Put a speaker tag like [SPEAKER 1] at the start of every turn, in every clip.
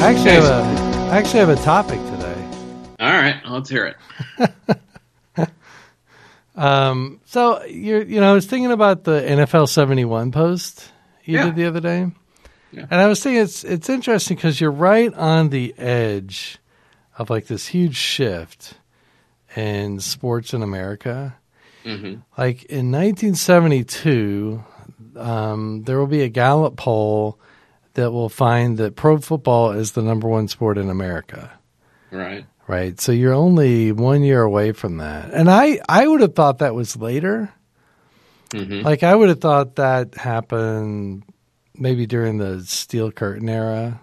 [SPEAKER 1] I actually have a topic today.
[SPEAKER 2] All right, let's hear it.
[SPEAKER 1] So I was thinking about the NFL 71 post you did the other day, and I was thinking it's interesting because you're right on the edge of like this huge shift in sports in America. Mm-hmm. Like in 1972, there will be a Gallup poll that will find that pro football is the number one sport in America.
[SPEAKER 2] Right.
[SPEAKER 1] Right. So you're only 1 year away from that. And I would have thought that was later. Mm-hmm. Like I would have thought that happened maybe during the Steel Curtain era,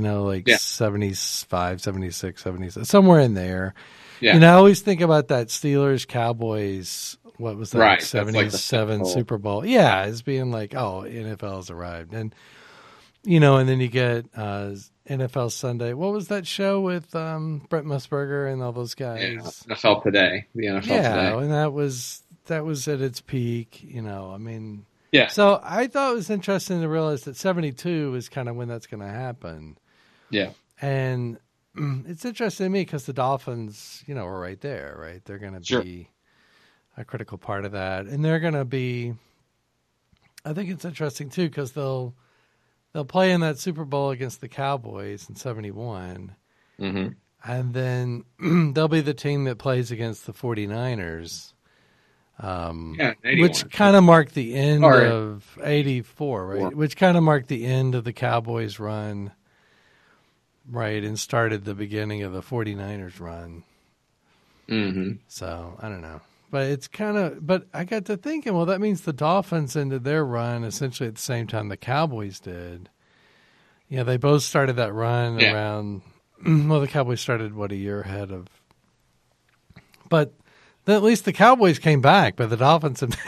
[SPEAKER 1] 75, 76, 77, somewhere in there. Yeah. I always think about that Steelers Cowboys, what was that,
[SPEAKER 2] right.
[SPEAKER 1] 77 like Super Bowl. Yeah, as being like, oh, NFL's arrived. And, and then you get NFL Sunday. What was that show with Brent Musburger and all those guys?
[SPEAKER 2] Yeah, NFL Today, the NFL Today.
[SPEAKER 1] Yeah, and that was at its peak, Yeah. So I thought it was interesting to realize that 72 is kind of when that's going to happen.
[SPEAKER 2] Yeah.
[SPEAKER 1] And it's interesting to me because the Dolphins, are right there, right? They're going to be a critical part of that. And they're going to be – I think it's interesting too because they'll play in that Super Bowl against the Cowboys in 71. Mm-hmm. And then they'll be the team that plays against the 49ers. Which kind of marked the end of 84, right? Which kind of marked the end of the Cowboys run, right? And started the beginning of the 49ers run. Mm-hmm. So, I don't know. But it's but I got to thinking, well, that means the Dolphins ended their run essentially at the same time the Cowboys did. Yeah, they both started that run around, the Cowboys started, a year ahead of. But then at least the Cowboys came back, but the Dolphins have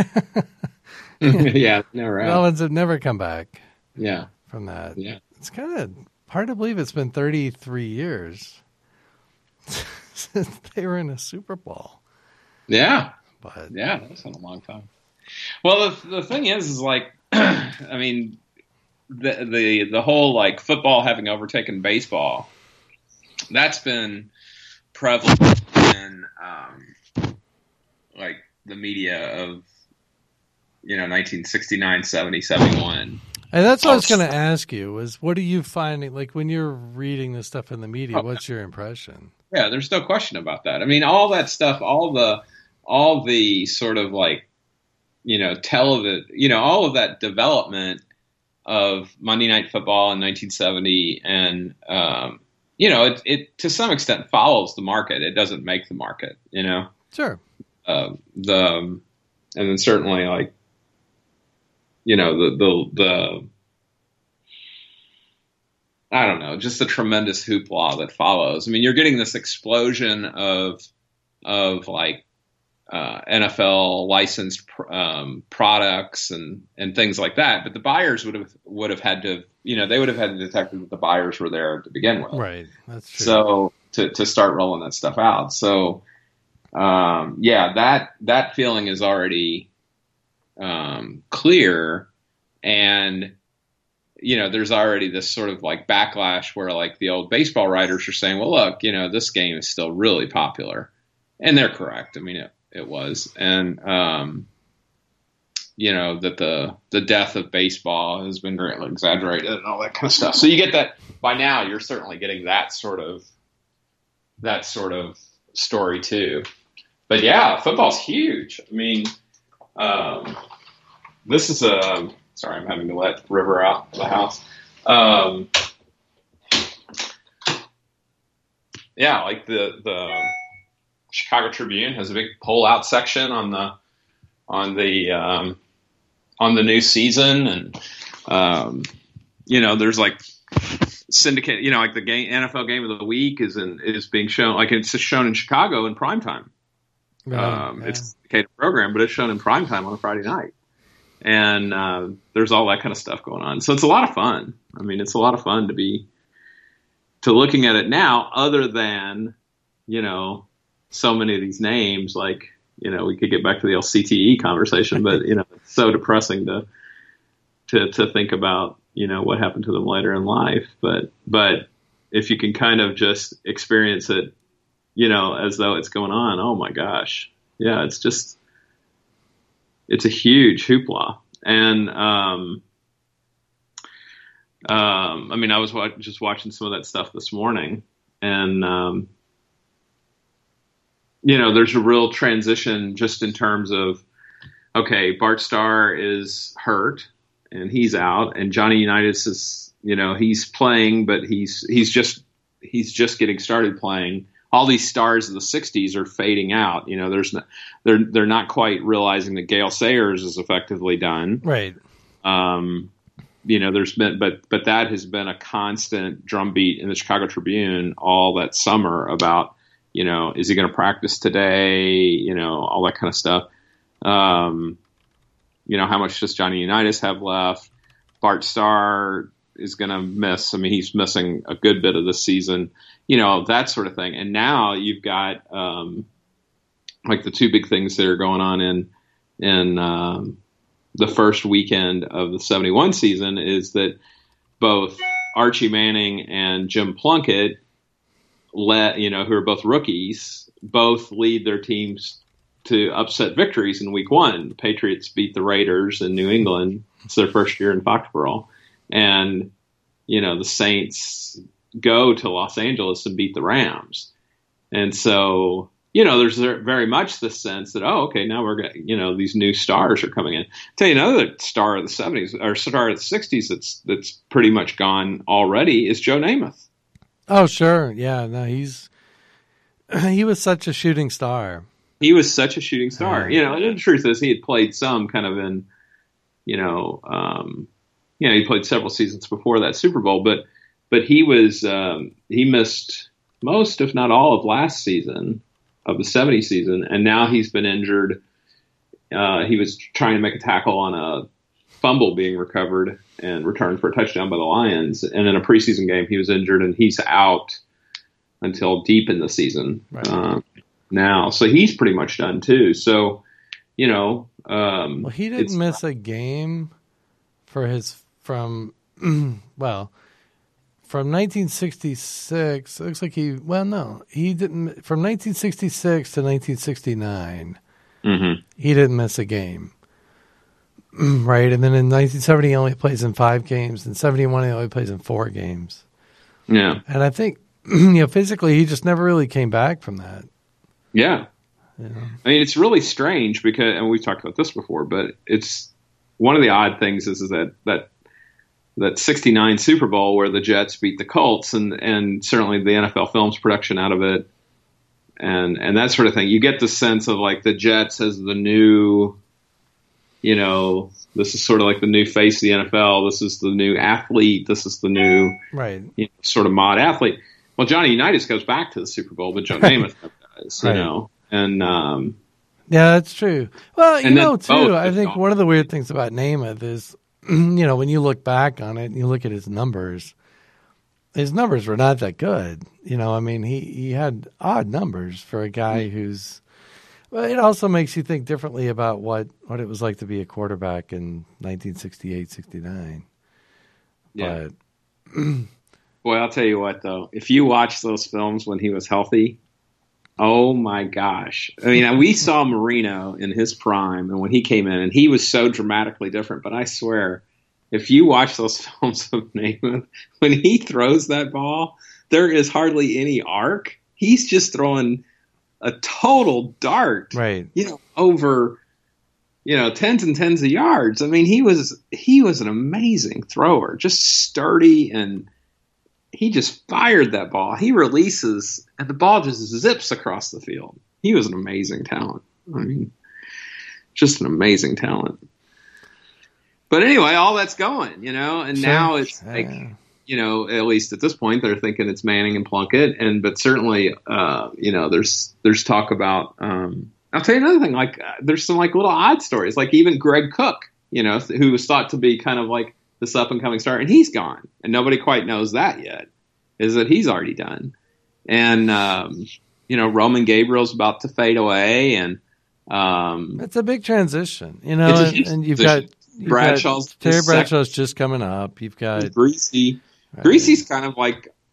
[SPEAKER 2] never.
[SPEAKER 1] The Dolphins have never come back.
[SPEAKER 2] Yeah,
[SPEAKER 1] from that.
[SPEAKER 2] Yeah,
[SPEAKER 1] it's kind of hard to believe it's been 33 years since they were in a Super Bowl.
[SPEAKER 2] Yeah,
[SPEAKER 1] but
[SPEAKER 2] that's been a long time. Well, the thing is like, I mean, the whole like football having overtaken baseball, that's been prevalent in like the media of 1969, 70, 71.
[SPEAKER 1] And that's what I was going to ask you was what are you finding like when you're reading this stuff in the media? What's your impression?
[SPEAKER 2] Yeah, there's no question about that. I mean, all that stuff, all the sort of like television, all of that development of Monday Night Football in 1970, and it to some extent follows the market. It doesn't make the market,
[SPEAKER 1] Sure.
[SPEAKER 2] And then certainly like, the I don't know, just the tremendous hoopla that follows. I mean, you're getting this explosion of like NFL licensed products and things like that. But the buyers would have had to, they would have had to detect that the buyers were there to begin with.
[SPEAKER 1] Right. That's true.
[SPEAKER 2] So to start rolling that stuff out. So that feeling is already clear, and there's already this sort of like backlash where like the old baseball writers are saying, well, look, this game is still really popular, and they're correct. I mean, it was, and that the death of baseball has been greatly exaggerated and all that kind of stuff. So you get that by now. You're certainly getting that sort of story too. But yeah, football's huge. I mean, this is a. Sorry, I'm having to let River out of the house. Like the Chicago Tribune has a big pull-out section on the new season, and there's like syndicate. Like the NFL game of the week is being shown. Like it's just shown in Chicago in primetime. It's a syndicated program, but it's shown in primetime on a Friday night. And there's all that kind of stuff going on. So it's a lot of fun. I mean, it's a lot of fun to looking at it now, other than, so many of these names, like, we could get back to the LCTE conversation, but, it's so depressing to think about, what happened to them later in life. But if you can kind of just experience it, as though it's going on. Oh my gosh. Yeah. It's a huge hoopla. And, I was just watching some of that stuff this morning, and, there's a real transition just in terms of, okay, Bart Starr is hurt and he's out, and Johnny Unitas is, he's playing, but he's just getting started playing. All these stars of the '60s are fading out. They're not quite realizing that Gale Sayers is effectively done.
[SPEAKER 1] Right.
[SPEAKER 2] There's been, but that has been a constant drumbeat in the Chicago Tribune all that summer about, is he going to practice today? All that kind of stuff. How much does Johnny Unitas have left? Bart Starr is going to miss. He's missing a good bit of the season, that sort of thing. And now you've got, like the two big things that are going on in the first weekend of the 71 season is that both Archie Manning and Jim Plunkett who are both rookies, both lead their teams to upset victories in week one. The Patriots beat the Raiders in New England. It's their first year in Foxborough. And, the Saints go to Los Angeles and beat the Rams. And so, there's very much the sense that, now we're going these new stars are coming in. I'll tell you another star of the 70s or star of the 60s that's pretty much gone already is Joe Namath.
[SPEAKER 1] Oh, sure. Yeah, no, he was such a shooting star.
[SPEAKER 2] He was such a shooting star. And the truth is he had played some kind of in, he played several seasons before that Super Bowl, but he was, he missed most, if not all, of last season of the 70 season. And now he's been injured. He was trying to make a tackle on a fumble being recovered and returned for a touchdown by the Lions. And in a preseason game, he was injured and he's out until deep in the season. Right. Now. So he's pretty much done too. So,
[SPEAKER 1] well, he didn't miss a game from 1966. It looks like he didn't. From 1966 to 1969, he didn't miss a game. Right. And then in 1970, he only plays in 5 games. In 71, he only plays in 4 games.
[SPEAKER 2] Yeah.
[SPEAKER 1] And I think, physically, he just never really came back from that.
[SPEAKER 2] Yeah. It's really strange because, and we've talked about this before, but it's one of the odd things is that 69 Super Bowl where the Jets beat the Colts and certainly the NFL Films production out of it and that sort of thing. You get the sense of like the Jets as the new, this is sort of like the new face of the NFL. This is the new athlete. This is the new sort of mod athlete. Well, Johnny Unitas goes back to the Super Bowl, but Joe Namath does, and
[SPEAKER 1] yeah, that's true. Well, too, I think one of the weird things about Namath is, when you look back on it and you look at his numbers were not that good. He had odd numbers for a guy who's. Well, it also makes you think differently about what it was like to be a quarterback in 1968, 69.
[SPEAKER 2] Yeah. But boy, I'll tell you what, though. If you watch those films when he was healthy, oh, my gosh. We saw Marino in his prime, and when he came in, and he was so dramatically different. But I swear, if you watch those films of Namath, when he throws that ball, there is hardly any arc. He's just throwing a total dart,
[SPEAKER 1] right?
[SPEAKER 2] Over, tens and tens of yards. He was an amazing thrower, just sturdy, and he just fired that ball. He releases, and the ball just zips across the field. He was an amazing talent. Just an amazing talent. But anyway, all that's going, and now it's like, at least at this point, they're thinking it's Manning and Plunkett, but certainly, there's talk about. I'll tell you another thing. Like, there's some like little odd stories, like even Greg Cook, who was thought to be kind of like this up and coming star, and he's gone, and nobody quite knows that yet. Is that he's already done, and Roman Gabriel's about to fade away, and
[SPEAKER 1] it's a big transition, and you've got. Terry Bradshaw's just coming up. You've got
[SPEAKER 2] Greasy. Right. Greasy's kind of like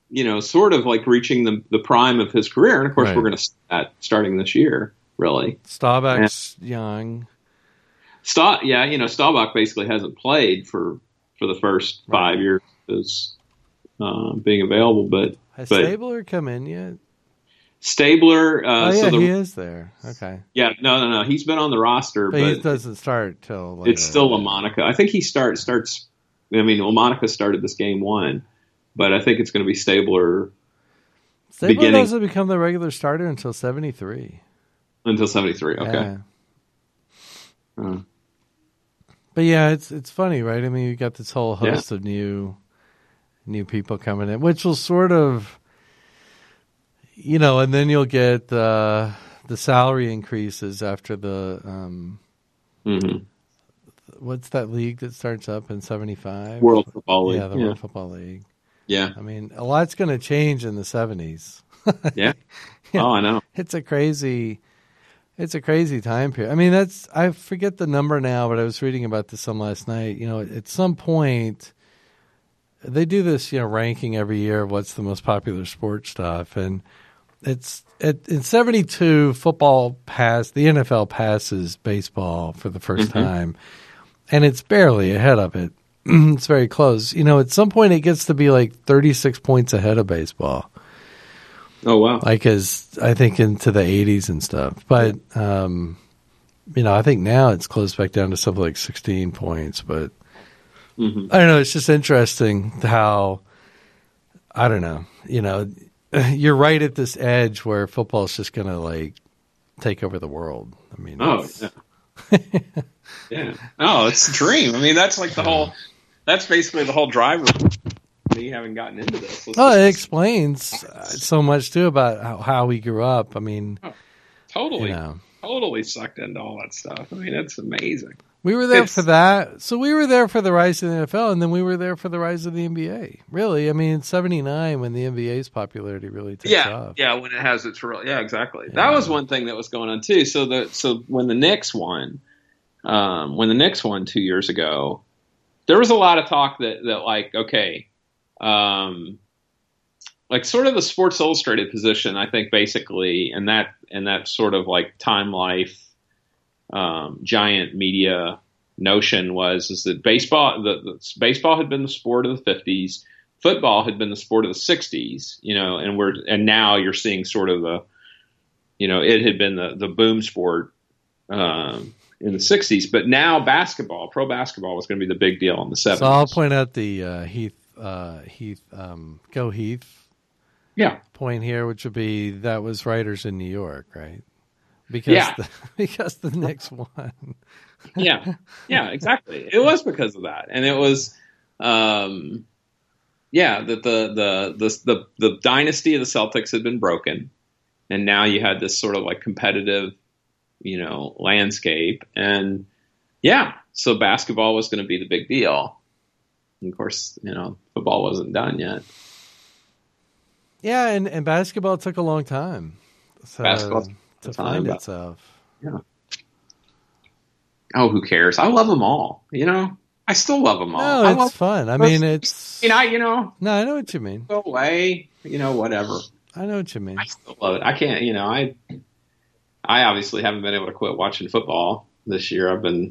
[SPEAKER 2] sort of like reaching the prime of his career. And of course, we're going to see that starting this year, really.
[SPEAKER 1] Staubach's young.
[SPEAKER 2] Staubach basically hasn't played for the first 5 years as being available. But
[SPEAKER 1] has Stabler come in yet?
[SPEAKER 2] Stabler.
[SPEAKER 1] He is there. Okay.
[SPEAKER 2] Yeah, no. He's been on the roster, but
[SPEAKER 1] he doesn't start till later.
[SPEAKER 2] It's still LaMonica. I think he starts. I mean, LaMonica started this game 1, but I think it's going to be Stabler.
[SPEAKER 1] Stabler doesn't become the regular starter until 73.
[SPEAKER 2] Until 73. Okay.
[SPEAKER 1] Yeah. But yeah, it's funny, right? I mean, you got this whole host of new people coming in, which will sort of, and then you'll get the salary increases after the what's that league that starts up in 75?
[SPEAKER 2] World Football League.
[SPEAKER 1] Yeah, the World Football League.
[SPEAKER 2] Yeah.
[SPEAKER 1] I mean, a lot's going to change in the 70s.
[SPEAKER 2] Yeah. Oh, I know.
[SPEAKER 1] It's a crazy time period. I mean, I forget the number now, but I was reading about this some last night. At some point, they do this, ranking every year of what's the most popular sports stuff. And in 72, football passed, the NFL passes baseball for the first time. And it's barely ahead of it. It's very close. At some point, it gets to be like 36 points ahead of baseball.
[SPEAKER 2] Oh, wow.
[SPEAKER 1] Like I think into the 80s and stuff. But, I think now it's closed back down to something like 16 points. But I don't know. It's just interesting how, I don't know, you're right at this edge where football is just going to like take over the world. I mean,
[SPEAKER 2] yeah. Oh, it's a dream. I mean, that's like that's basically the whole driver. You haven't gotten into this.
[SPEAKER 1] It explains so much too about how we grew up. I mean,
[SPEAKER 2] totally sucked into all that stuff. I mean, it's amazing.
[SPEAKER 1] We were there for that. So we were there for the rise of the NFL, and then we were there for the rise of the NBA. Really, I mean, in '79 when the NBA's popularity really takes off.
[SPEAKER 2] Yeah, when it has its real. Yeah, exactly. Yeah. That was one thing that was going on too. So when the Knicks won, 2 years ago, there was a lot of talk that like, okay. Like sort of the Sports Illustrated position, I think basically, and that sort of like Time Life, giant media notion is that baseball, the baseball had been the sport of the 50s, football had been the sport of the 60s, and now you're seeing sort of it had been the boom sport, in the 60s, but now pro basketball was going to be the big deal in the 70s.
[SPEAKER 1] So I'll point out the Heath, Go Heath.
[SPEAKER 2] Yeah.
[SPEAKER 1] Point here, which would be that was writers in New York, right? Because the Knicks won.
[SPEAKER 2] Yeah, exactly. It was because of that, and it was, that the dynasty of the Celtics had been broken, and now you had this sort of like competitive, landscape, and so basketball was going to be the big deal. And of course, football wasn't done yet.
[SPEAKER 1] Yeah, and basketball took a long time to find itself.
[SPEAKER 2] Yeah. Oh, who cares? I love them all. I still love them all.
[SPEAKER 1] No, it's fun. I mean, it's.
[SPEAKER 2] No,
[SPEAKER 1] I know what you mean.
[SPEAKER 2] Go away. Whatever.
[SPEAKER 1] I know what you mean.
[SPEAKER 2] I still love it. I can't. I obviously haven't been able to quit watching football this year. I've been,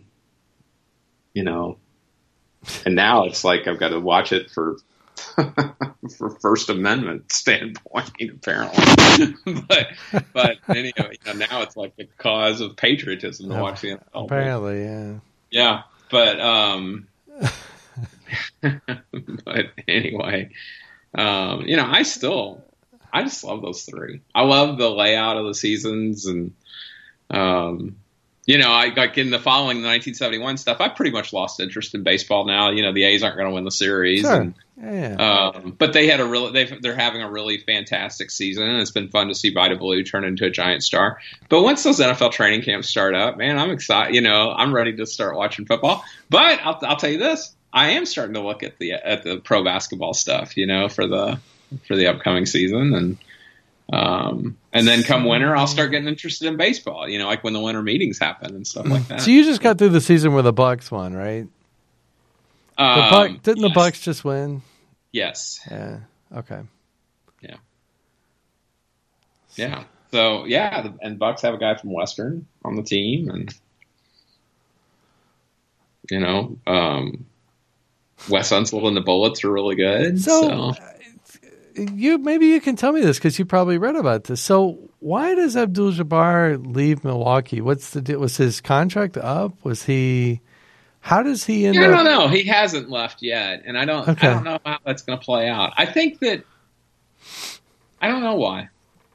[SPEAKER 2] and now it's like I've got to watch it for First Amendment standpoint, apparently. but anyway, now it's like the cause of patriotism to watch the NFL.
[SPEAKER 1] Apparently, yeah.
[SPEAKER 2] Yeah, but but anyway, I just love those three. I love the layout of the seasons, and I like in the following the 1971 stuff. I pretty much lost interest in baseball now. The A's aren't going to win the series,
[SPEAKER 1] sure.
[SPEAKER 2] But they had they're having a really fantastic season, and it's been fun to see Vida Blue turn into a giant star. But once those NFL training camps start up, man, I'm excited. I'm ready to start watching football. But I'll tell you this: I am starting to look at the pro basketball stuff, for the upcoming season, and then come winter, I'll start getting interested in baseball. Like when the winter meetings happen and stuff like that.
[SPEAKER 1] So you just got through the season where the Bucks won, right? Didn't the Bucks just win?
[SPEAKER 2] Yes.
[SPEAKER 1] Yeah. Okay.
[SPEAKER 2] Yeah. Yeah. So yeah, and Bucks have a guy from Western on the team, and Wes Unseld and the Bullets are really good. So.
[SPEAKER 1] Maybe you can tell me this because you probably read about this. So why does Abdul-Jabbar leave Milwaukee? What's the deal? Was his contract up? How does he end up?
[SPEAKER 2] I don't know. He hasn't left yet, and I don't know how that's going to play out. I think that I don't know why.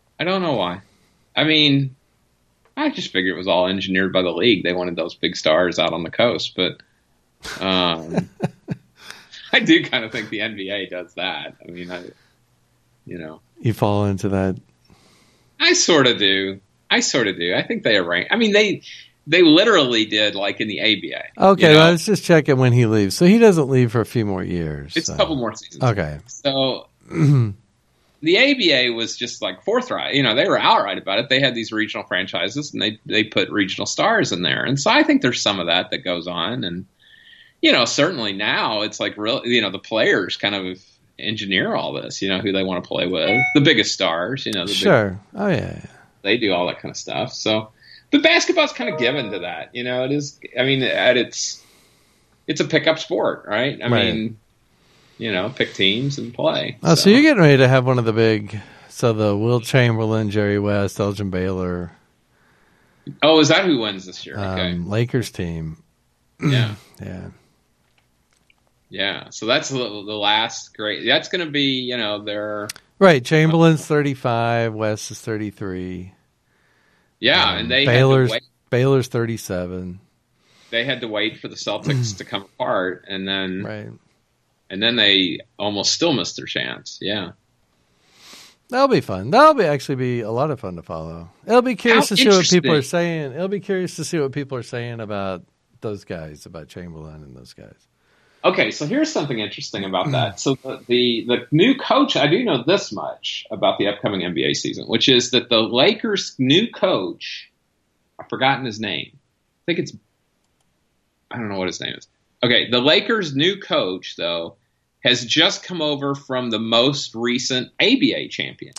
[SPEAKER 2] I mean, I just figured it was all engineered by the league. They wanted those big stars out on the coast, but I do kind of think the NBA does that. I mean,
[SPEAKER 1] you fall into that.
[SPEAKER 2] I sort of do. I think they arrange. I mean, they literally did, like in the ABA.
[SPEAKER 1] Okay, let's just check it when he leaves. So he doesn't leave for a few more years.
[SPEAKER 2] It's a couple more seasons.
[SPEAKER 1] Okay.
[SPEAKER 2] So the ABA was just like forthright. They were outright about it. They had these regional franchises, and they put regional stars in there. And so I think there's some of that goes on. And certainly now it's like real. The players kind of engineer all this, who they want to play with, the biggest stars,
[SPEAKER 1] sure. Oh yeah.
[SPEAKER 2] They do all that kind of stuff. So, but basketball's kind of given to that, it is, I mean, it's a pickup sport, right? I mean, pick teams and play.
[SPEAKER 1] Oh, so you're getting ready to have one of the big, the Will Chamberlain, Jerry West, Elgin Baylor.
[SPEAKER 2] Oh, is that who wins this year? Okay.
[SPEAKER 1] Lakers team.
[SPEAKER 2] Yeah.
[SPEAKER 1] Yeah.
[SPEAKER 2] Yeah, so that's the last great. That's going to be, their
[SPEAKER 1] right. Chamberlain's 35, West is 33.
[SPEAKER 2] Yeah, and
[SPEAKER 1] Baylor's 37.
[SPEAKER 2] They had to wait for the Celtics to come apart, and then they almost still missed their chance. Yeah,
[SPEAKER 1] that'll be fun. That'll actually be a lot of fun to follow. It'll be curious to see what people are saying. It'll be curious to see what people are saying about those guys, about Chamberlain and those guys.
[SPEAKER 2] Okay, so here's something interesting about that. So the new coach, I do know this much about the upcoming NBA season, which is that the Lakers' new coach, I've forgotten his name. I don't know what his name is. Okay, the Lakers' new coach, though, has just come over from the most recent ABA champion.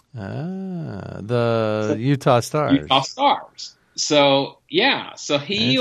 [SPEAKER 1] Utah Stars.
[SPEAKER 2] Utah Stars. So, yeah. So he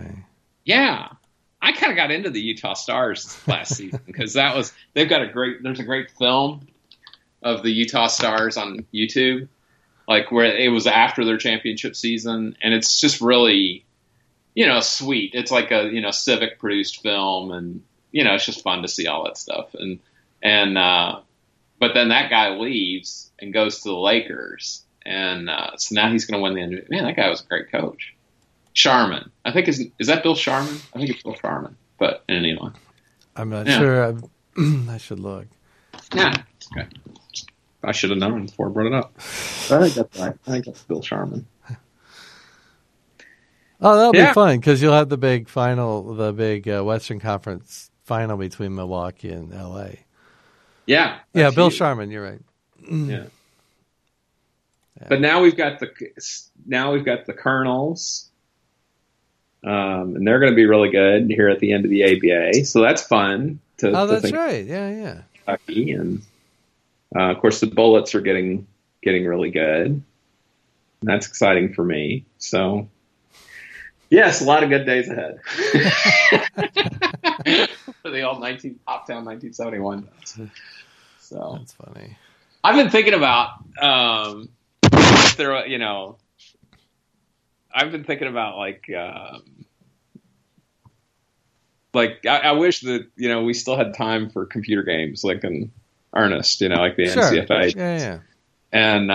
[SPEAKER 2] I kind of got into the Utah Stars last season because there's a great film of the Utah Stars on YouTube, like where it was after their championship season. And it's just really, sweet. It's like a, Civic produced film, and, it's just fun to see all that stuff. But then that guy leaves and goes to the Lakers. And so now he's going to win the NBA. Man, that guy was a great coach. Sharman. I think is that Bill Sharman? I think it's Bill Sharman. But anyway.
[SPEAKER 1] I'm not sure. I should look.
[SPEAKER 2] Yeah. Okay. I should have known before I brought it up. I think that's right. I think that's Bill Sharman.
[SPEAKER 1] Oh, that'll be fun because you'll have the big final, the big Western Conference final between Milwaukee and LA.
[SPEAKER 2] Yeah.
[SPEAKER 1] Yeah, Bill Sharman, you're right.
[SPEAKER 2] Yeah. But now we've got the Colonels. And they're going to be really good here at the end of the ABA, so that's fun.
[SPEAKER 1] That's right. Yeah.
[SPEAKER 2] Kentucky, and of course the Bullets are getting really good. And that's exciting for me. So, yes, a lot of good days ahead for the old Hoptown 1971. So
[SPEAKER 1] that's funny.
[SPEAKER 2] I've been thinking about I've been thinking about I wish that we still had time for computer games like in earnest, like the NCFA.
[SPEAKER 1] Yeah.
[SPEAKER 2] And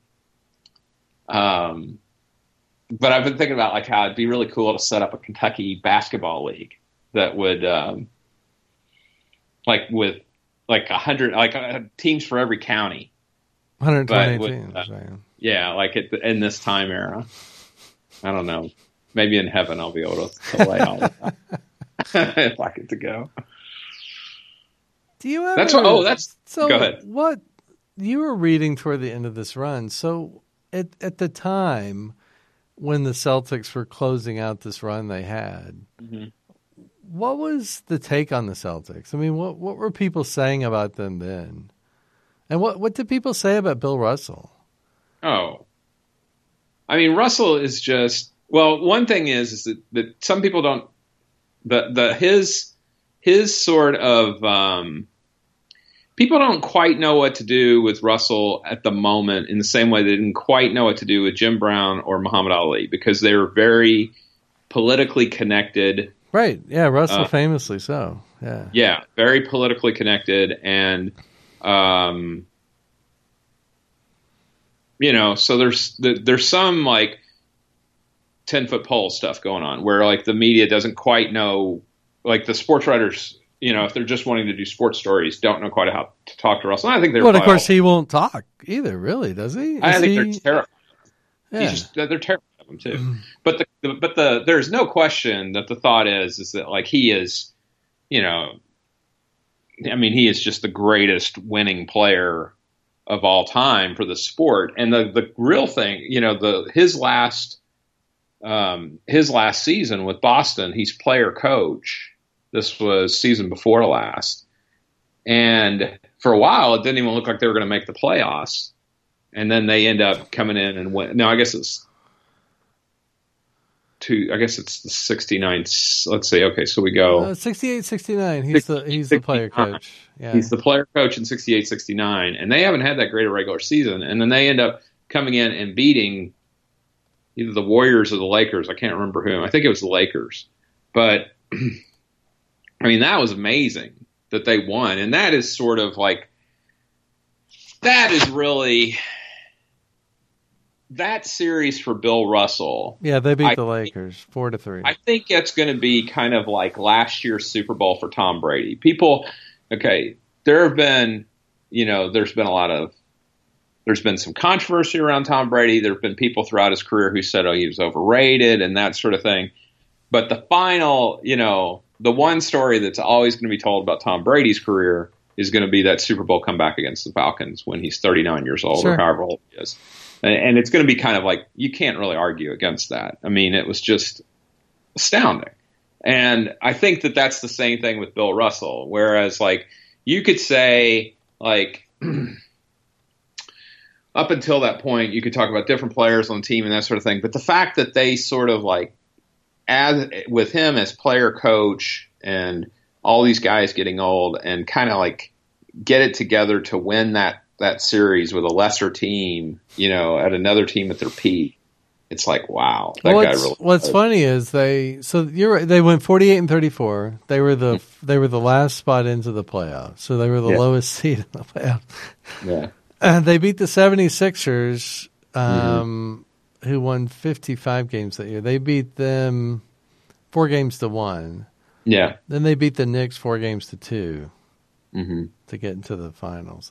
[SPEAKER 2] but I've been thinking about how it'd be really cool to set up a Kentucky basketball league that would with 100 teams for every county.
[SPEAKER 1] 120 teams.
[SPEAKER 2] Yeah, in this time era. I don't know. Maybe in heaven I'll be able to lay all of that if I get to go.
[SPEAKER 1] Do you ever?
[SPEAKER 2] Go ahead.
[SPEAKER 1] What you were reading toward the end of this run? So at the time when the Celtics were closing out this run they had, what was the take on the Celtics? I mean, what were people saying about them then? And what did people say about Bill Russell?
[SPEAKER 2] Oh, I mean, Russell is just, well, one thing is that some people don't, his sort of, people don't quite know what to do with Russell at the moment in the same way they didn't quite know what to do with Jim Brown or Muhammad Ali, because they were very politically connected.
[SPEAKER 1] Right. Yeah. Russell famously so. Yeah.
[SPEAKER 2] Yeah. Very politically connected. And, so there's some like 10-foot pole stuff going on where like the media doesn't quite know, like the sports writers, if they're just wanting to do sports stories, don't know quite how to talk to Russell. And I think
[SPEAKER 1] of course, he won't talk either, really, does he?
[SPEAKER 2] I think they're terrified. Yeah. They're terrified of him too. But there's no question that the thought is that like he is, he is just the greatest winning player of all time for the sport. And the real thing, his last season with Boston, he's player coach. This was season before last. And for a while, it didn't even look like they were going to make the playoffs. And then they end up coming in and win. No, I guess it's the 69. Let's see. Okay, so we go
[SPEAKER 1] 68, 69. He's the player coach. Yeah.
[SPEAKER 2] He's the player coach in 68, 69. And they haven't had that great a regular season. And then they end up coming in and beating either the Warriors or the Lakers. I can't remember whom. I think it was the Lakers. But that was amazing that they won. And that is sort of like, that is really that series for Bill Russell.
[SPEAKER 1] Yeah, they beat the Lakers 4-3.
[SPEAKER 2] I think it's going to be kind of like last year's Super Bowl for Tom Brady. There have been, there's been some controversy around Tom Brady. There have been people throughout his career who said, he was overrated and that sort of thing. But the final, the one story that's always going to be told about Tom Brady's career is going to be that Super Bowl comeback against the Falcons when he's 39 years old or however old he is. And it's going to be kind of like, you can't really argue against that. It was just astounding. And I think that that's the same thing with Bill Russell. Whereas like you could say like up until that point, you could talk about different players on the team and that sort of thing. But the fact that they sort of like, with him as player coach and all these guys getting old and kind of like get it together to win that series with a lesser team, at another team at their peak, it's like, wow.
[SPEAKER 1] What's funny is you're right, they went 48-34. They were the last spot into the playoffs. So they were the lowest seed in the playoffs.
[SPEAKER 2] Yeah.
[SPEAKER 1] And they beat the 76ers, who won 55 games that year. They beat them 4-1.
[SPEAKER 2] Yeah.
[SPEAKER 1] Then they beat the Knicks 4-2 to get into the finals.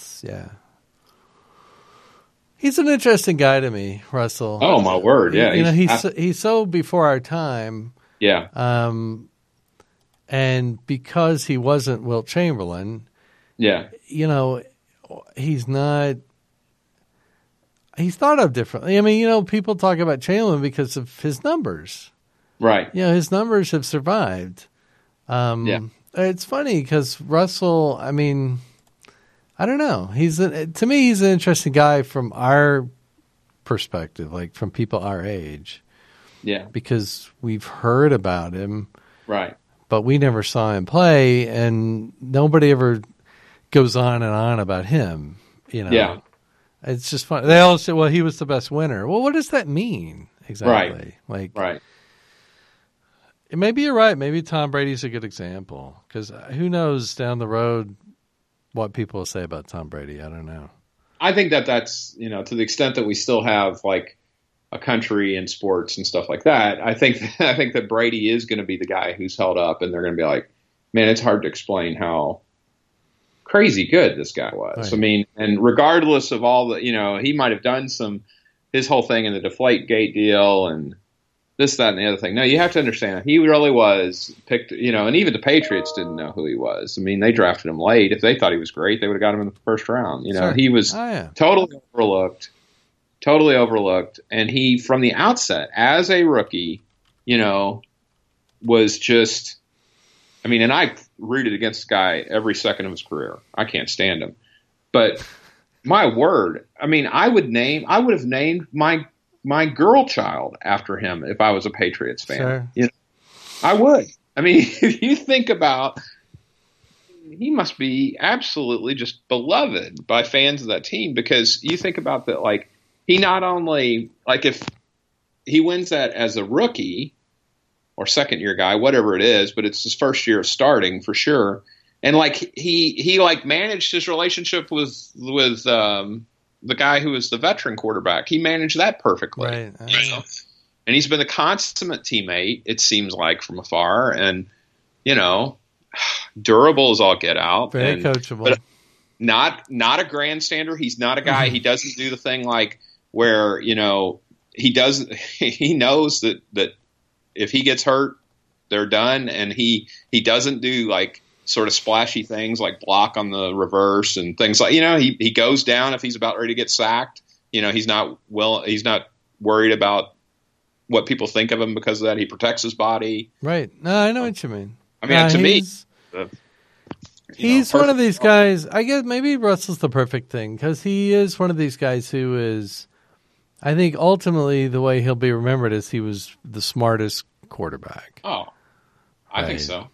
[SPEAKER 1] He's an interesting guy to me, Russell.
[SPEAKER 2] Oh my word! Yeah,
[SPEAKER 1] he's so before our time.
[SPEAKER 2] Yeah.
[SPEAKER 1] And because he wasn't Wilt Chamberlain.
[SPEAKER 2] Yeah.
[SPEAKER 1] He's not. He's thought of differently. People talk about Chamberlain because of his numbers.
[SPEAKER 2] Right.
[SPEAKER 1] His numbers have survived. It's funny because Russell, I don't know. To me, he's an interesting guy from our perspective, like from people our age.
[SPEAKER 2] Yeah. Because
[SPEAKER 1] we've heard about him.
[SPEAKER 2] Right.
[SPEAKER 1] But we never saw him play, and nobody ever goes on and on about him,
[SPEAKER 2] Yeah.
[SPEAKER 1] It's just fun. They all say, well, he was the best winner. Well, what does that mean exactly?
[SPEAKER 2] Right.
[SPEAKER 1] Maybe you're right. Maybe Tom Brady's a good example because who knows down the road what people will say about Tom Brady. I don't know.
[SPEAKER 2] I think that's, to the extent that we still have like a country in sports and stuff like that, I think that Brady is going to be the guy who's held up and they're going to be like, man, it's hard to explain how crazy good this guy was. Right. And regardless of all the, he might have done his whole thing in the Deflategate deal and this, that, and the other thing. No, you have to understand, he really was picked, and even the Patriots didn't know who he was. They drafted him late. If they thought he was great, they would have got him in the first round.
[SPEAKER 1] Sure.
[SPEAKER 2] He was totally overlooked. And he, from the outset, as a rookie, was just, and I rooted against this guy every second of his career. I can't stand him. But my word, I mean, I would have named my girl child after him if I was a Patriots fan.
[SPEAKER 1] Sure.
[SPEAKER 2] You know, I would. I mean, if you think about, he must be absolutely just beloved by fans of that team, because you think about that, like, he not only, like, if he wins that as a rookie or second year guy, whatever it is, but it's his first year of starting for sure. And like he like managed his relationship with the guy who was the veteran quarterback. He managed that perfectly.
[SPEAKER 1] Right.
[SPEAKER 2] You know? And he's been a consummate teammate, it seems like, from afar, and, you know, durable as all get out.
[SPEAKER 1] Very coachable.
[SPEAKER 2] But not a grandstander. He's not a guy. He doesn't do the thing like where, you know, he knows that if he gets hurt, they're done, and he doesn't do like sort of splashy things like block on the reverse and things like, you know, he goes down if he's about ready to get sacked. You know, he's not worried about what people think of him because of that. He protects his body.
[SPEAKER 1] Right. No, I know what you mean.
[SPEAKER 2] I mean, to me,
[SPEAKER 1] he's one of these guys. I guess maybe Russell's the perfect thing, because he is one of these guys who is, I think ultimately the way he'll be remembered is he was the smartest quarterback.
[SPEAKER 2] Oh, I think so.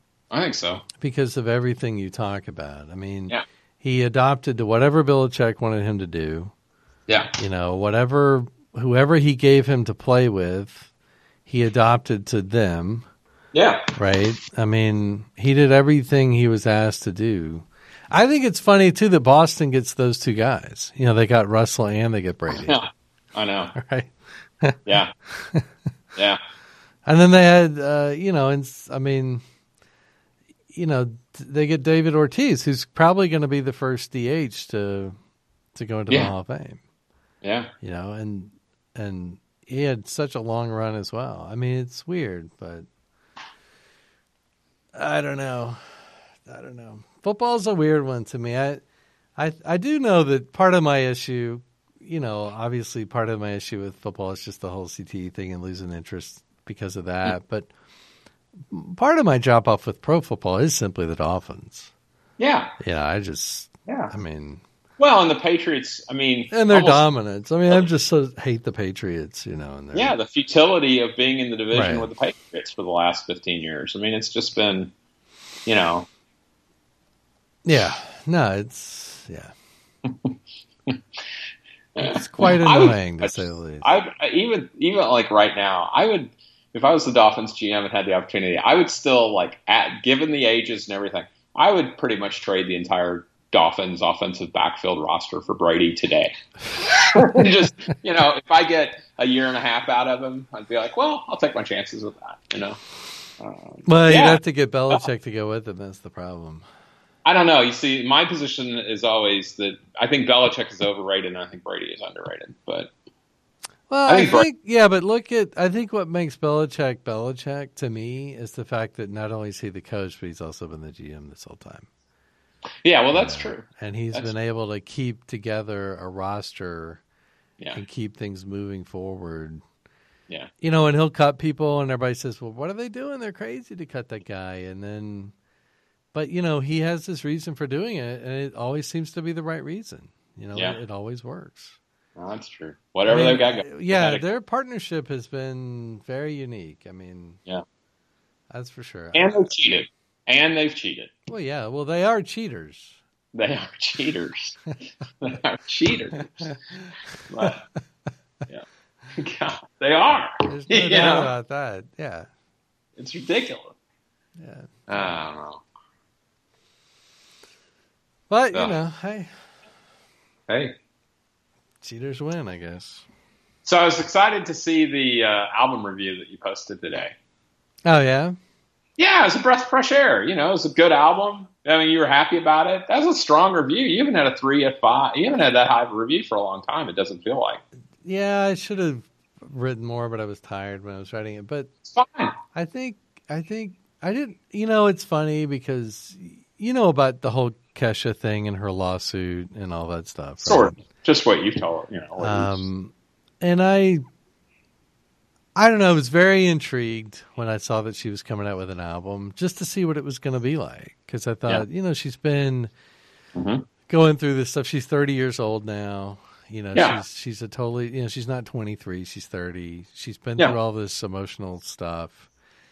[SPEAKER 1] Because of everything you talk about. I mean,
[SPEAKER 2] yeah.
[SPEAKER 1] He adopted to whatever Belichick wanted him to do.
[SPEAKER 2] Yeah.
[SPEAKER 1] You know, whoever he gave him to play with, he adopted to them.
[SPEAKER 2] Yeah.
[SPEAKER 1] Right? I mean, he did everything he was asked to do. I think it's funny, too, that Boston gets those two guys. You know, they got Russell and they get Brady.
[SPEAKER 2] Yeah, I know.
[SPEAKER 1] Right?
[SPEAKER 2] Yeah. Yeah.
[SPEAKER 1] And then they had, you know, and I mean, you know, they get David Ortiz, who's probably going to be the first DH to go into the Hall of Fame.
[SPEAKER 2] Yeah.
[SPEAKER 1] You know, and he had such a long run as well. I mean, it's weird, but I don't know. Football's a weird one to me. I do know that part of my issue, you know, obviously part of my issue with football is just the whole CTE thing and losing interest because of that. But part of my drop off with pro football is simply the Dolphins.
[SPEAKER 2] Yeah.
[SPEAKER 1] Yeah, I mean.
[SPEAKER 2] Well, and the Patriots, I mean.
[SPEAKER 1] And their dominance. I mean, I just hate the Patriots, you know.
[SPEAKER 2] And the futility of being in the division with the Patriots for the last 15 years. I mean, it's just been, you know.
[SPEAKER 1] Yeah. No, it's, it's quite annoying, to say the least.
[SPEAKER 2] Even like right now, I would, if I was the Dolphins GM and had the opportunity, I would still, like, given the ages and everything, I would pretty much trade the entire Dolphins offensive backfield roster for Brady today. Just, you know, if I get a year and a half out of him, I'd be like, well, I'll take my chances with that, you know.
[SPEAKER 1] Well, you'd have to get Belichick to go with him. That's the problem.
[SPEAKER 2] I don't know. You see, my position is always that I think Belichick is overrated and I think Brady is underrated. But
[SPEAKER 1] well, I think but I think what makes Belichick to me is the fact that not only is he the coach, but he's also been the GM this whole time.
[SPEAKER 2] Yeah, well, that's true.
[SPEAKER 1] And he's been able to keep together a roster and keep things moving forward.
[SPEAKER 2] Yeah.
[SPEAKER 1] You know, and he'll cut people and everybody says, well, what are they doing? They're crazy to cut that guy. And then, but, you know, he has this reason for doing it, and it always seems to be the right reason. You know, it always works.
[SPEAKER 2] Well, that's true. Whatever they've got going.
[SPEAKER 1] Yeah, their partnership has been very unique. I mean, that's for sure.
[SPEAKER 2] And they've cheated.
[SPEAKER 1] Well, yeah. Well, they are cheaters.
[SPEAKER 2] They are cheaters. But, God, they are.
[SPEAKER 1] There's no doubt about that. Yeah.
[SPEAKER 2] It's ridiculous.
[SPEAKER 1] Yeah.
[SPEAKER 2] I don't know.
[SPEAKER 1] But, you know,
[SPEAKER 2] hey.
[SPEAKER 1] Cheaters win, I guess.
[SPEAKER 2] So I was excited to see the album review that you posted today.
[SPEAKER 1] Oh, yeah?
[SPEAKER 2] Yeah, it was a breath of fresh air. You know, it was a good album. I mean, you were happy about it. That was a strong review. You haven't had a 3 out of 5. You haven't had that high of a review for a long time, it doesn't feel like.
[SPEAKER 1] Yeah, I should have written more, but I was tired when I was writing it. But
[SPEAKER 2] it's fine.
[SPEAKER 1] I think I didn't. You know, it's funny because you know about the whole Kesha thing and her lawsuit and all that stuff. Right?
[SPEAKER 2] Sort of. Just what you've told, you know.
[SPEAKER 1] And I don't know. I was very intrigued when I saw that she was coming out with an album just to see what it was going to be like. Because I thought, you know, she's been going through this stuff. She's 30 years old now. You know,
[SPEAKER 2] Yeah.
[SPEAKER 1] she's a totally, you know, she's not 23, she's 30. She's been
[SPEAKER 2] Yeah.
[SPEAKER 1] through all this emotional stuff.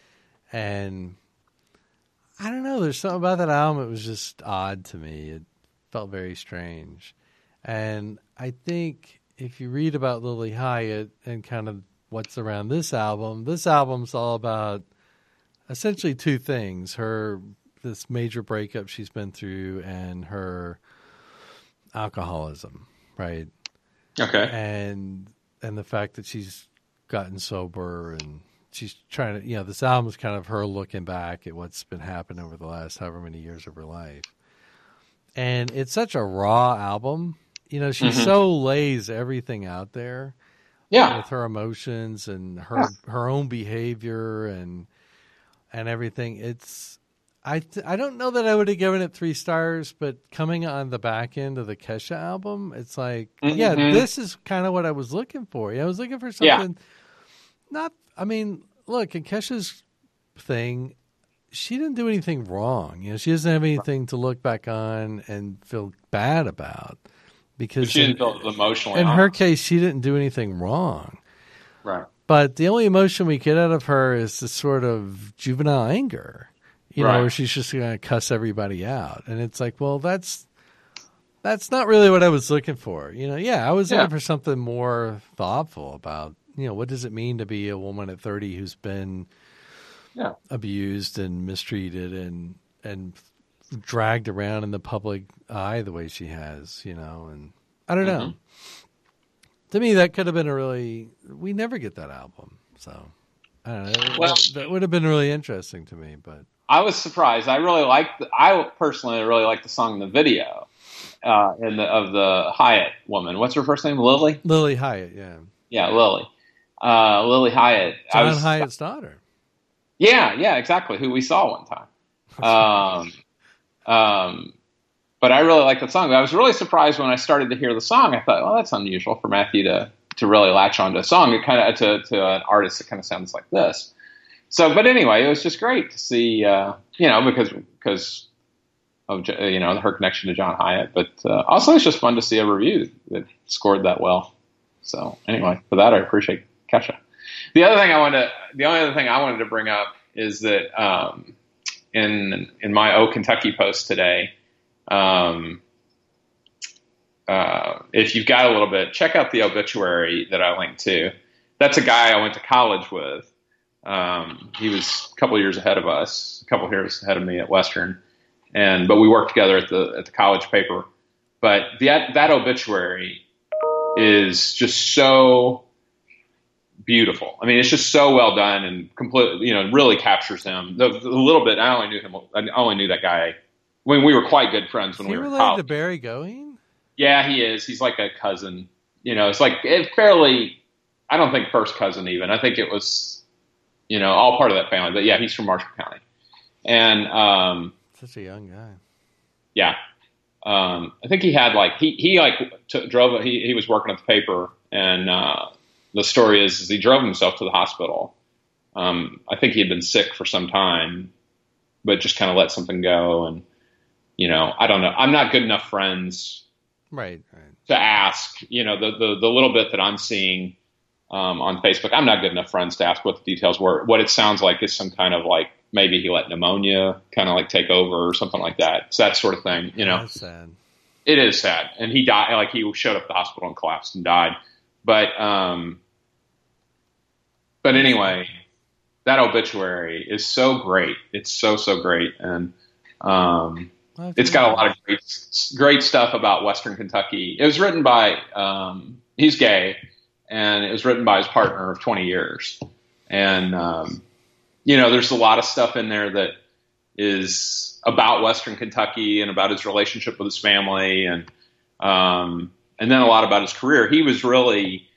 [SPEAKER 1] And I don't know, there's something about that album. It was just odd to me. It felt very strange. And I think if you read about Lily Hiatt and kind of what's around this album's all about essentially two things: this major breakup she's been through and her alcoholism, right?
[SPEAKER 2] Okay.
[SPEAKER 1] And the fact that she's gotten sober and she's trying to, you know, this album is kind of her looking back at what's been happening over the last however many years of her life. And it's such a raw album. You know, she so lays everything out there.
[SPEAKER 2] Yeah.
[SPEAKER 1] With her emotions and her own behavior and everything. It's I don't know that I would have given it 3 stars, but coming on the back end of the Kesha album, it's like, yeah, this is kind of what I was looking for. Yeah, I was looking for something. I mean, look, in Kesha's thing, she didn't do anything wrong. You know, she doesn't have anything to look back on and feel bad about. Because
[SPEAKER 2] she didn't feel emotionally.
[SPEAKER 1] In her case, she didn't do anything wrong.
[SPEAKER 2] Right.
[SPEAKER 1] But the only emotion we get out of her is this sort of juvenile anger, you know, where she's just going to cuss everybody out. And it's like, well, that's not really what I was looking for. You know, I was looking for something more thoughtful about, you know, what does it mean to be a woman at 30 who's been abused and mistreated and dragged around in the public eye the way she has, you know, and I don't know. To me, that could have been we never get that album. So I don't know. Well, that would have been really interesting to me, but
[SPEAKER 2] I was surprised. I personally really liked the song in the video of the Hiatt woman. What's her first name? Lily?
[SPEAKER 1] Lily Hiatt, yeah.
[SPEAKER 2] Yeah, Lily. Lily Hiatt.
[SPEAKER 1] John Hyatt's daughter.
[SPEAKER 2] Yeah, exactly. Who we saw one time. But I really liked that song. I was really surprised when I started to hear the song. I thought, well, that's unusual for Matthew to really latch onto a song. It kind of to an artist that kind of sounds like this. So, but anyway, it was just great to see, you know, because of, you know, her connection to John Hiatt. But also, it's just fun to see a review that scored that well. So, anyway, for that, I appreciate Kesha. The only other thing I wanted to bring up is that in my O Kentucky post today, if you've got a little bit, check out the obituary that I linked to. That's a guy I went to college with. He was a couple years ahead of us, a couple years ahead of me at Western, but we worked together at the college paper. But that obituary is just so beautiful. I mean, it's just so well done and completely, you know, really captures him. The little bit I only knew that guy when we were quite good friends when we were in college.
[SPEAKER 1] Is he related to Barry Going?
[SPEAKER 2] Yeah, he is. He's like a cousin. You know, it's like fairly. I don't think first cousin even. I think it was, you know, all part of that family. But yeah, he's from Marshall County, and
[SPEAKER 1] such a young guy.
[SPEAKER 2] Yeah, I think he had he drove. He was working at the paper, and the story is he drove himself to the hospital. I think he had been sick for some time, but just kind of let something go. And, you know, I don't know. I'm not good enough friends
[SPEAKER 1] right.
[SPEAKER 2] to ask, you know, the little bit that I'm seeing on Facebook. I'm not good enough friends to ask what the details were. What it sounds like is some kind of maybe he let pneumonia kind of take over or something like that. It's that sort of thing, you know.
[SPEAKER 1] That's sad.
[SPEAKER 2] It is sad. And he died, he showed up at the hospital and collapsed and died. But anyway, that obituary is so great. It's so great. And it's got a lot of great stuff about Western Kentucky. It was written by, he's gay, and it was written by his partner of 20 years. And, you know, there's a lot of stuff in there that is about Western Kentucky and about his relationship with his family, and then a lot about his career. He was really,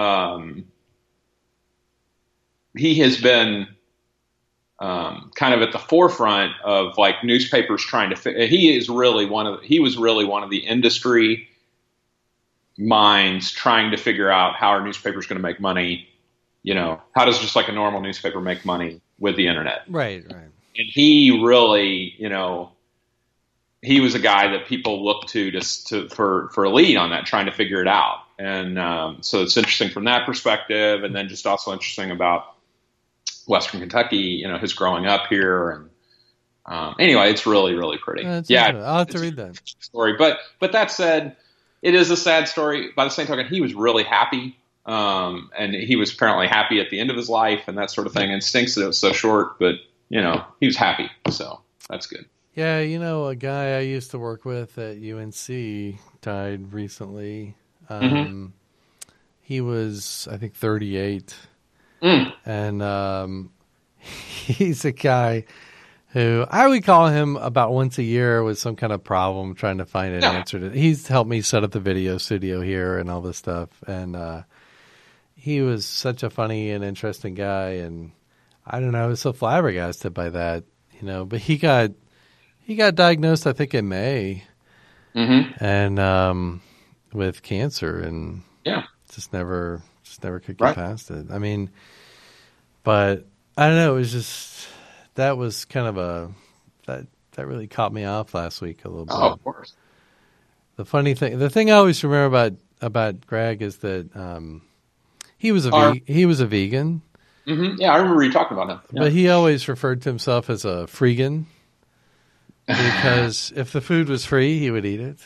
[SPEAKER 2] he has been kind of at the forefront of newspapers trying to. He was really one of the industry minds trying to figure out how our newspaper is going to make money. You know, how does just a normal newspaper make money with the internet?
[SPEAKER 1] Right.
[SPEAKER 2] And he really, you know, he was a guy that people looked to for a lead on that, trying to figure it out. And so it's interesting from that perspective, and then just also interesting about Western Kentucky, his growing up here. And anyway, it's really, really pretty.
[SPEAKER 1] I'll have to read that
[SPEAKER 2] story. But that said, it is a sad story. By the same token, he was really happy. And he was apparently happy at the end of his life and that sort of thing. And it stinks that it was so short, but he was happy. So that's good.
[SPEAKER 1] Yeah. A guy I used to work with at UNC died recently. He was, I think, 38. And he's a guy who I would call him about once a year with some kind of problem trying to find an answer to. He's helped me set up the video studio here and all this stuff. And he was such a funny and interesting guy. And I don't know, I was so flabbergasted by that, But he got diagnosed, I think, in May. And with cancer, and just never could get past it. I mean, but I don't know. It was just that was kind of that really caught me off last week a little bit.
[SPEAKER 2] Oh, of course.
[SPEAKER 1] The thing I always remember about Greg is that he was a vegan.
[SPEAKER 2] Yeah, I remember you talking about him. Yeah.
[SPEAKER 1] But he always referred to himself as a freegan because if the food was free, he would eat it.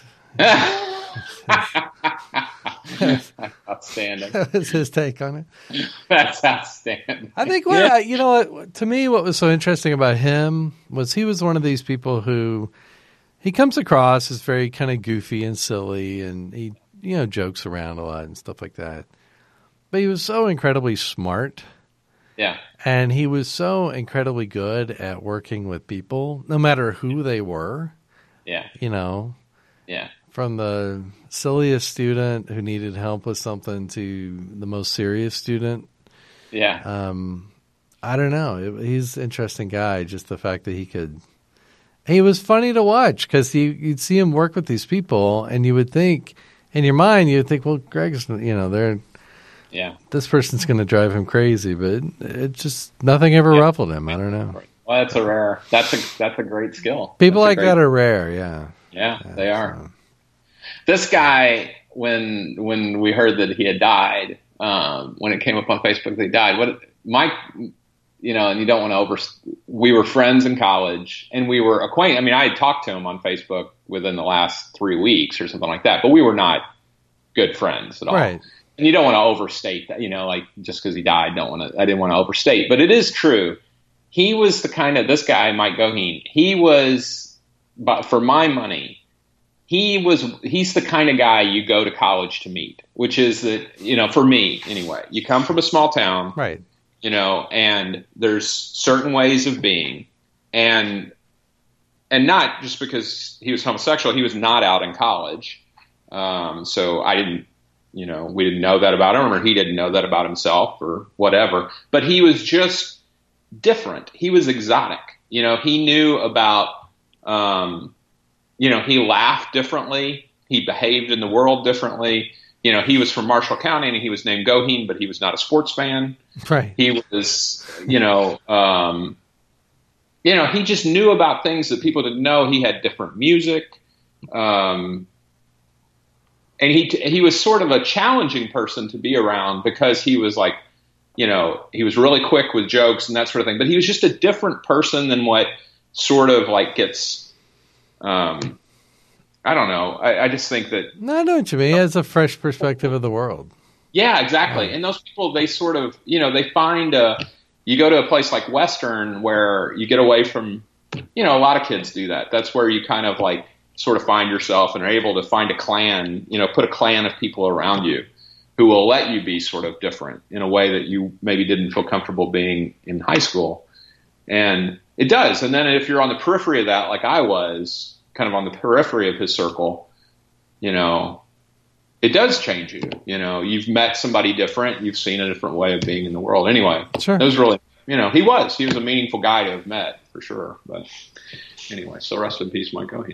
[SPEAKER 2] That's outstanding.
[SPEAKER 1] That was his take on it.
[SPEAKER 2] That's outstanding.
[SPEAKER 1] I think to me, what was so interesting about him was he was one of these people who he comes across as very kind of goofy and silly, and he jokes around a lot and stuff like that. But he was so incredibly smart.
[SPEAKER 2] Yeah.
[SPEAKER 1] And he was so incredibly good at working with people, no matter who they were.
[SPEAKER 2] Yeah.
[SPEAKER 1] Yeah. From the silliest student who needed help with something to the most serious student.
[SPEAKER 2] Yeah.
[SPEAKER 1] I don't know. He's an interesting guy. Just the fact that he was funny to watch because you'd see him work with these people and you would think, in your mind, well, Greg's, this person's going to drive him crazy, but it just, nothing ever ruffled him. I don't know.
[SPEAKER 2] Well, that's a great skill.
[SPEAKER 1] People like that are rare. Yeah.
[SPEAKER 2] Yeah, they are. So. This guy, when we heard that he had died, when it came up on Facebook that he died, Mike, and you don't want to we were friends in college and we were acquainted. I mean, I had talked to him on Facebook within the last 3 weeks or something like that, but we were not good friends at all.
[SPEAKER 1] Right.
[SPEAKER 2] And you don't want to overstate that, like just because he died, I didn't want to overstate, but it is true. He was this guy, Mike Goheen, he was, but for my money, he's the kind of guy you go to college to meet, which is that, for me anyway, you come from a small town,
[SPEAKER 1] right?
[SPEAKER 2] And there's certain ways of being, and not just because he was homosexual, he was not out in college. So I didn't, we didn't know that about him, or he didn't know that about himself or whatever, but he was just different. He was exotic. He knew about, he laughed differently. He behaved in the world differently. He was from Marshall County and he was named Goheen, but he was not a sports fan.
[SPEAKER 1] Right.
[SPEAKER 2] He was, he just knew about things that people didn't know. He had different music. And he was sort of a challenging person to be around because he was like, he was really quick with jokes and that sort of thing, but he was just a different person than what sort of like gets, I don't know. I just think that.
[SPEAKER 1] No, I know what you mean. He has a fresh perspective of the world.
[SPEAKER 2] Yeah, exactly. Yeah. And those people, they sort of, they find you go to a place like Western where you get away from, a lot of kids do that. That's where you kind of like sort of find yourself and are able to find a clan, put a clan of people around you who will let you be sort of different in a way that you maybe didn't feel comfortable being in high school. And it does. And then if you're on the periphery of that, like I was, kind of on the periphery of his circle, it does change you. You've met somebody different. You've seen a different way of being in the world. Anyway,
[SPEAKER 1] sure.
[SPEAKER 2] It was really, he was a meaningful guy to have met for sure. But anyway, so rest in peace, Mike Goheen.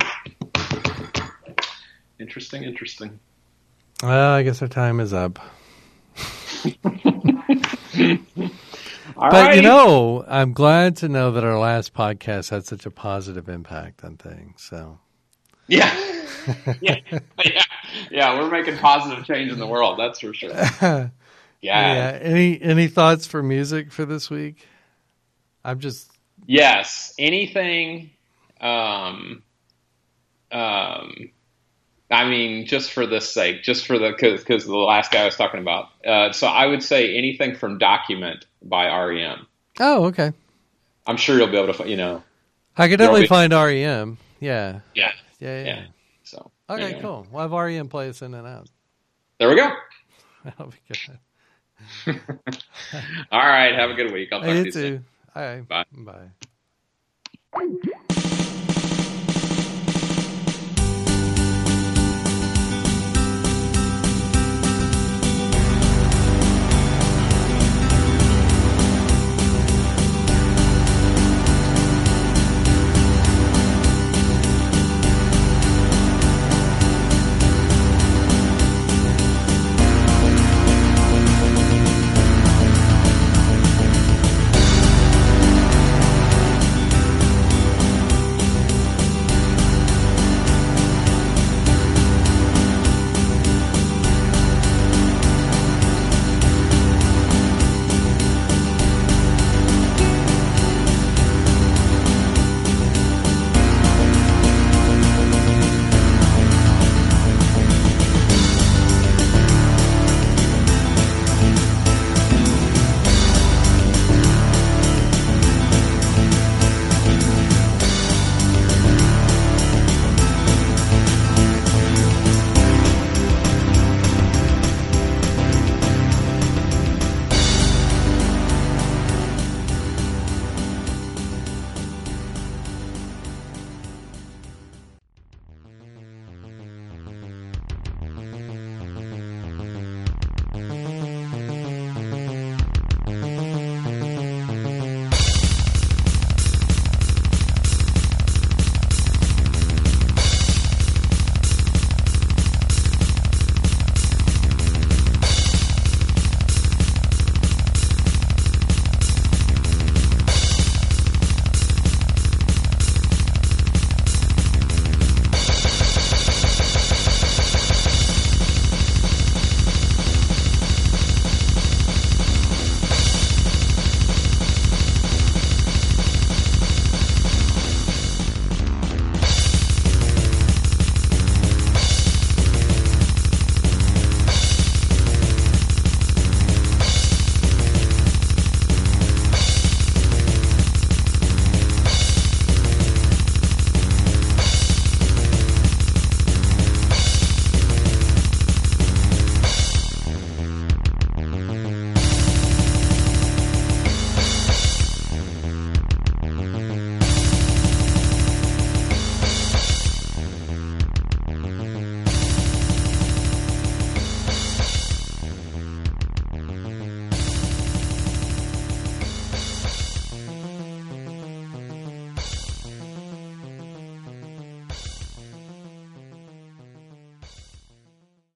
[SPEAKER 2] Interesting.
[SPEAKER 1] Well, I guess our time is up.
[SPEAKER 2] But
[SPEAKER 1] I'm glad to know that our last podcast had such a positive impact on things. So
[SPEAKER 2] Yeah. Yeah. We're making positive change in the world. That's for sure. Yeah.
[SPEAKER 1] Any thoughts for music for this week?
[SPEAKER 2] Yes. Anything. I mean, just for this sake, because the last guy I was talking about. So I would say anything from Document by REM.
[SPEAKER 1] Oh, okay.
[SPEAKER 2] I'm sure you'll be able to,
[SPEAKER 1] I could definitely find REM. Yeah.
[SPEAKER 2] Yeah. So.
[SPEAKER 1] Okay, cool. We'll have REM play us in and out.
[SPEAKER 2] There we go.
[SPEAKER 1] That'll be good.
[SPEAKER 2] All right. Have a good week. I'll talk to you
[SPEAKER 1] too.
[SPEAKER 2] soon.
[SPEAKER 1] All right.
[SPEAKER 2] Bye.
[SPEAKER 1] Bye.